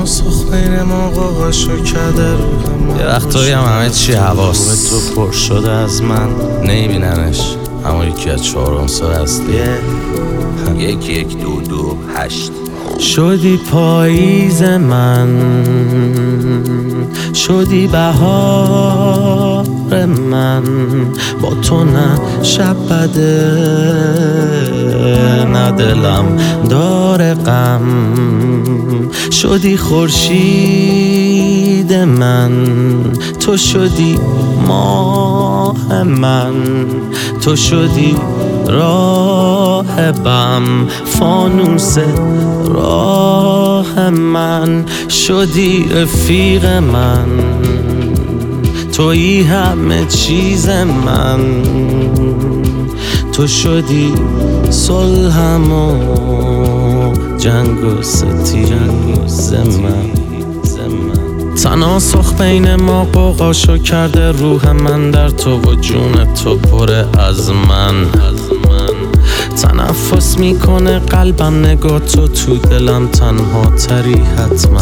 تناسخ بین ما قاقاشو کرده روح. یه وقتایی هم همه چی حواس تو پر شده از من، نمیبیننش اما یکی از 4 سال هست. 11228 شدی پاییز من، شدی بهار من، با تو نه شب بده نه دلم داره غم. شدی خورشید من، تو شدی ماه من، تو شدی راهبم، فانوس راه من. شدی رفیق من، تویی همه چیز من، تو شدی صلحم و جنگ و ستیز من. تناسخ بین ما قوقاشو کرده روح من، در تو و جون تو پره از من. تنفس میکنه قلبم نگاه تو دلم تنها تری حتما.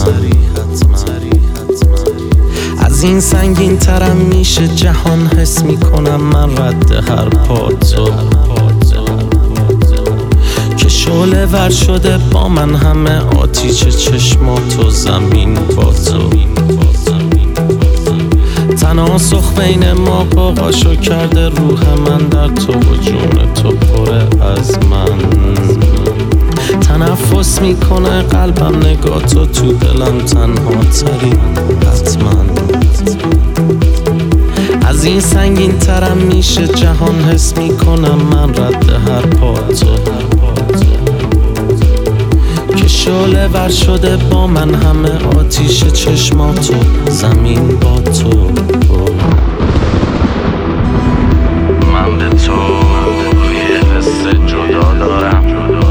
از این سنگین ترم میشه جهان، حس میکنم من رد هر پا تو. که شعله ور شده با من همه آتیش چشماتو، زمین با تو. تناسخ بین ما قاقاشو کرده روح من، در تو و جون تو پره از من. تنفس میکنه قلبم نگاه تو دلم تنها تری حتما. از این سنگین ترم میشه جهان، حس میکنم من رد هر پا تو. که شعله ور شده با من همه آتیش چشماتو، زمین با تو. من به تو یه حس جدا دارم،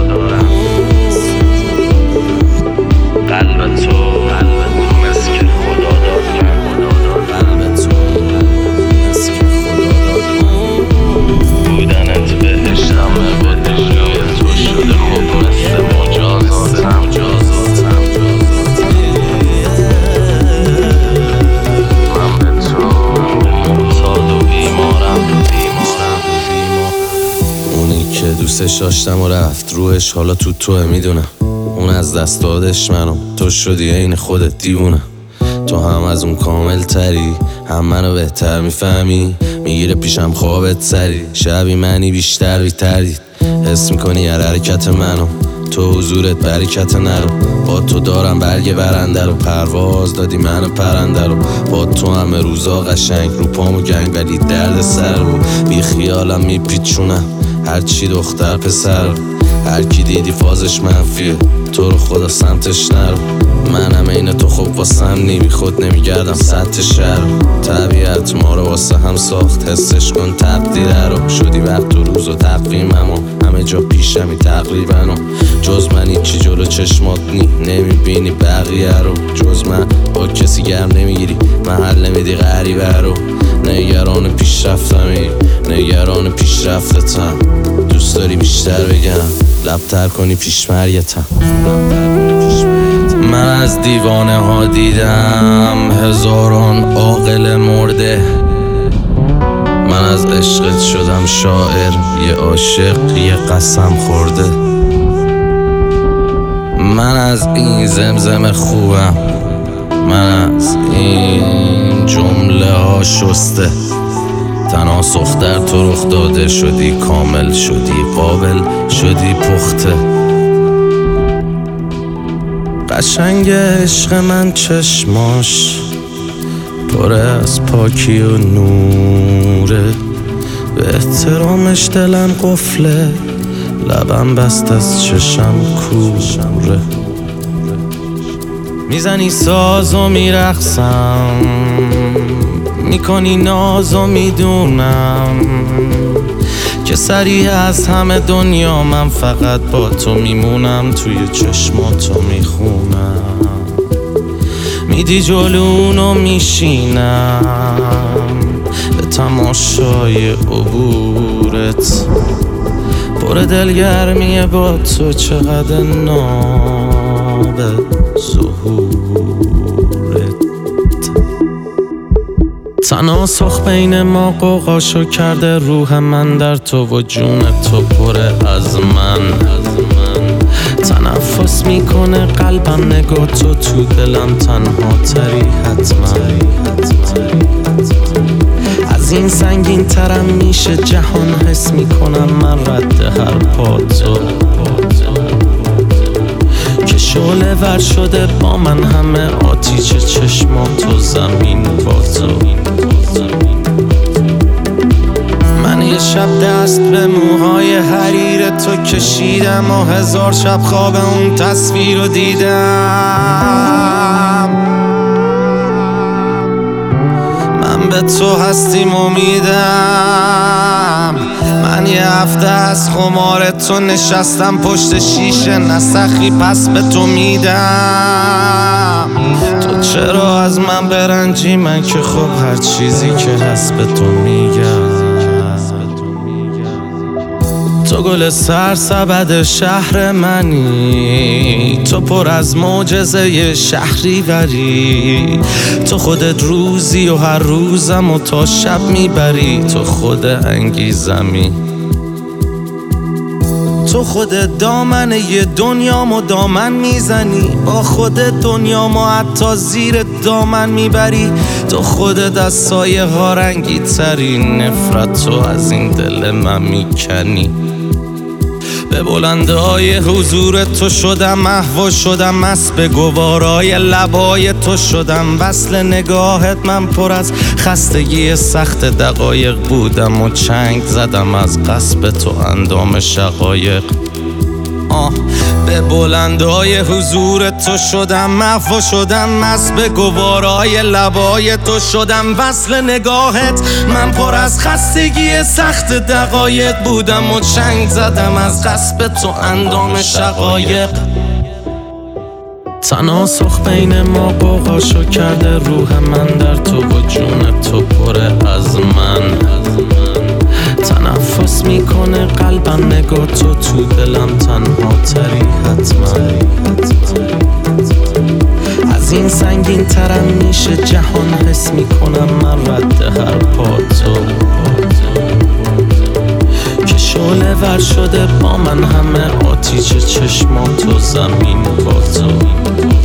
قلب تو مثل که خدا داد من، قلب تو مثل که خدا داد من. بودنت بهشتمه، به روی تو شده خوب مثل مجازاتم. من به تو معتاد و بیمارم. اونی که دوستش داشتم و رفت روحش حالا توه میدونم. اون از دست دادش منو، تو شدی عین خودت دیوونه. تو هم از اون کامل تری، هم منو بهتر میفهمی. میگیره پیشم خوابت سری، شبی منی بیشتر بیتردید. حس میکنی هر حرکت منو، تو حضورت برکت نرو. با تو دارم برگ برنده رو، پرواز دادی منو پرنده رو. با تو همه روزا قشنگ، رو پامو گنگ ولی درد سر رو. بی خیالم میپیچونم هرچی دختر پسر. هر کی دیدی فازش منفیه، تو رو خدا سمتش نرو. منم این تو خوب واسم نی، بی خود نمیگردم سطح شهر. طبیعت ما رو واسه هم ساخت، حسش کن تقدیره رو. شدی وقت و روز و تقویمم و همه جا پیشمی تقریبا. و جز من هیچی جلو چشمات نمیبینی بقیه رو. جز من با کسی گرم نمیگیری، محل نمیدی غریبه رو. نگران پیشرفتمی، نگران پیشرفتتم. دوست داری بیشتر بگم، لبتر کنی پیشمرگتم. من از دیوانه ها دیدم هزاران عاقل مرده. من از عشقت شدم شاعر، یه عاشق یه قسم خورده. من از این زمزم خوبم، من از این جمله ها شسته. تناسخ در تو رخ داده، شدی کامل، شدی قابل، شدی پخته. قشنگ عشق من چشماش پر از پاکی و نوره. به احترامش دلم قفله، لبم بست از چشم کوره. میزنی ساز و میرقصم، میکنی ناز و میدونم که سریع از همه دنیا من فقط با تو میمونم. توی چشماتو میخونم، میدی جلونو میشینم به تماشای عبورت. پر دلگرمیه با تو چقدر ناز به ظهورت. تناسخ بین ما قوقاشو کرده، روح من در تو و جون تو پره از من. تنفس میکنه قلبم نگاه تو دلم تنها تری حتما. از این سنگین ترم میشه جهان، حس میکنم من رد هر پاتو که شعله ور شده با من همه آتیش چشماتو زمین با تو. من یه شب دست به موهای حریر تو کشیدم و 1000 شب خواب اون تصویر رو دیدم. من به تو هستیم امیدم. من یه هفته از خمار تو نشستم پشت شیشه، نسخی پس به تو میدم. تو چرا از من برنجی؟ من که خب هر چیزی که هست به تو میگم. تو گل سرسبد شهر منی، تو پر از معجزه شهری وری. تو خودت روزی و هر روزم و تا شب میبری. تو خود انگیزمی، تو خودت دامن یه دنیامو دامن میزنی. با خودت دنیامو حتی زیر دامن میبری. تو خودت از سایه ها رنگی تری، نفرت تو از این دل من میکنی. به بلندهای حضور تو شدم محو شدم، مست به گوارای لبای تو شدم. وصل نگاهت من پر از خستگی سخت دقایق بودم و چنگ زدم از قصب تو اندام شقایق. به بلندهای حضور تو شدم محو شدم، مست به گوارای لبای تو شدم. وصل نگاهت من پر از خستگی سخت دقایق بودم و چنگ زدم از قصب تو اندام شقایق. تناسخ بین ما قوقاشو کرده، روح من در تو و جون تو پره از من. تنفس میکنه قلبم نگاه تو دلم تنها تری حتما. از این سنگین ترم میشه جهان، حس میکنم من رد هر پاتو که شعله ور شده با من همه آتیش چشماتو زمین با تو.